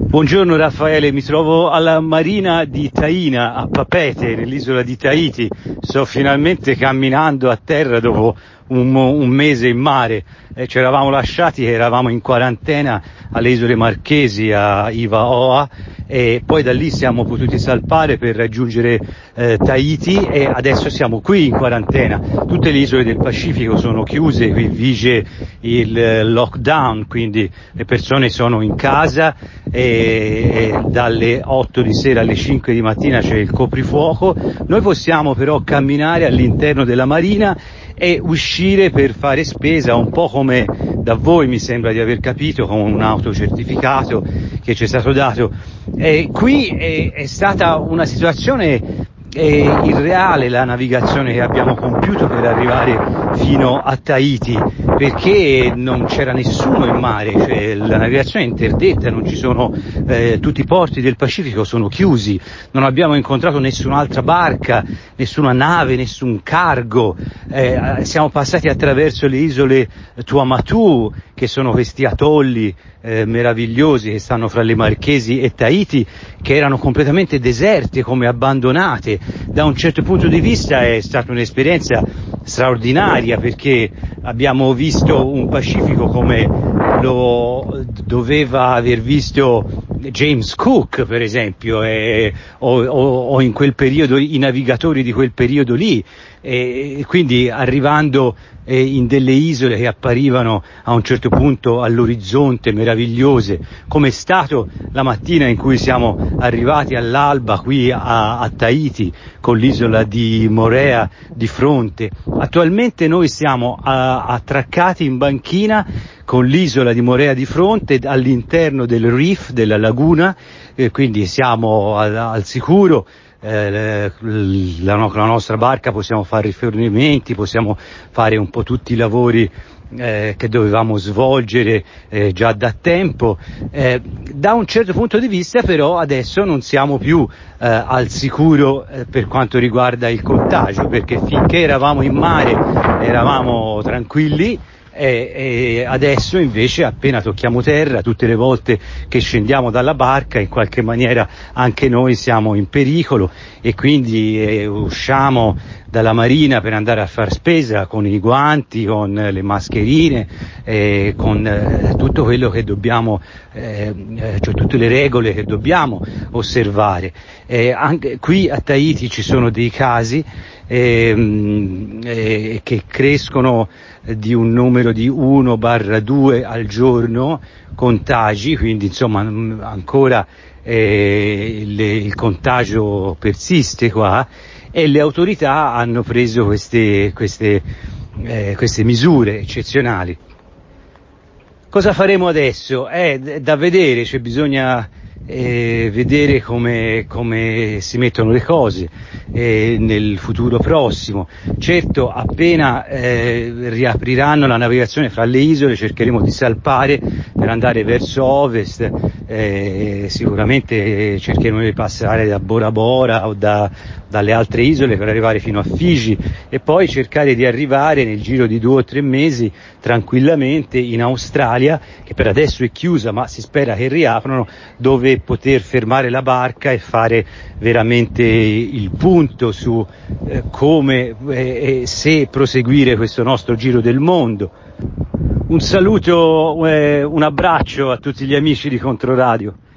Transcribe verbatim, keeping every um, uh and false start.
Buongiorno Raffaele, mi trovo alla marina di Taina, a Papeete, nell'isola di Tahiti. Sto finalmente camminando a terra dopo un, un mese in mare. Eh, ci eravamo lasciati, eravamo in quarantena alle isole Marchesi, a Ivaoa, e poi da lì siamo potuti salpare per raggiungere eh, Tahiti e adesso siamo qui in quarantena. Tutte le isole del Pacifico sono chiuse, qui vige il eh, lockdown, quindi le persone sono in casa e, e dalle otto di sera alle cinque di mattina c'è il coprifuoco. Noi possiamo però camminare all'interno della marina e uscire per fare spesa, un po' come da voi mi sembra di aver capito, con un autocertificato che ci è stato dato. E qui è, è stata una situazione eh, irreale la navigazione che abbiamo compiuto per arrivare fino a Tahiti, perché non c'era nessuno in mare, cioè la navigazione è interdetta, non ci sono, eh, tutti i porti del Pacifico sono chiusi, non abbiamo incontrato nessun'altra barca, nessuna nave, nessun cargo, eh, siamo passati attraverso le isole Tuamotu, che sono questi atolli eh, meravigliosi che stanno fra le Marchesi e Tahiti, che erano completamente deserte, come abbandonate. Da un certo punto di vista è stata un'esperienza straordinaria, perché abbiamo visto un Pacifico come lo doveva aver visto James Cook, per esempio, e, o, o, o in quel periodo i navigatori di quel periodo lì, e quindi arrivando eh, in delle isole che apparivano a un certo punto all'orizzonte meravigliose, come è stato la mattina in cui siamo arrivati all'alba qui a, a Tahiti, con l'isola di Moorea di fronte. Attualmente noi siamo a, attraccati in banchina con l'isola di Moorea di fronte, all'interno del reef, della laguna, eh, quindi siamo al, al sicuro. Eh, la, no, la nostra barca, possiamo fare rifornimenti, possiamo fare un po' tutti i lavori eh, che dovevamo svolgere eh, già da tempo. Eh, da un certo punto di vista però adesso non siamo più eh, al sicuro eh, per quanto riguarda il contagio, perché finché eravamo in mare eravamo tranquilli. E, e adesso invece appena tocchiamo terra, tutte le volte che scendiamo dalla barca, in qualche maniera anche noi siamo in pericolo, e quindi eh, usciamo dalla marina per andare a far spesa con i guanti, con le mascherine, eh, con eh, tutto quello che dobbiamo, eh, cioè tutte le regole che dobbiamo osservare. Eh, anche qui a Tahiti ci sono dei casi eh, eh, che crescono di un numero di uno barra due al giorno contagi, quindi insomma ancora eh, le, il contagio persiste qua, e le autorità hanno preso queste, queste, eh, queste misure eccezionali. Cosa faremo adesso? È da vedere, cioè bisogna eh, vedere come, come si mettono le cose eh, nel futuro prossimo. Certo, appena eh, riapriranno la navigazione fra le isole cercheremo di salpare per andare verso ovest, eh, sicuramente cercheremo di passare da Bora Bora o da, dalle altre isole per arrivare fino a Figi, e poi cercare di arrivare nel giro di due o tre mesi tranquillamente in Australia, che per adesso è chiusa ma si spera che riaprano, dove poter fermare la barca e fare veramente il punto su eh, come e eh, se proseguire questo nostro giro del mondo. Un saluto, eh, un abbraccio a tutti gli amici di Controradio.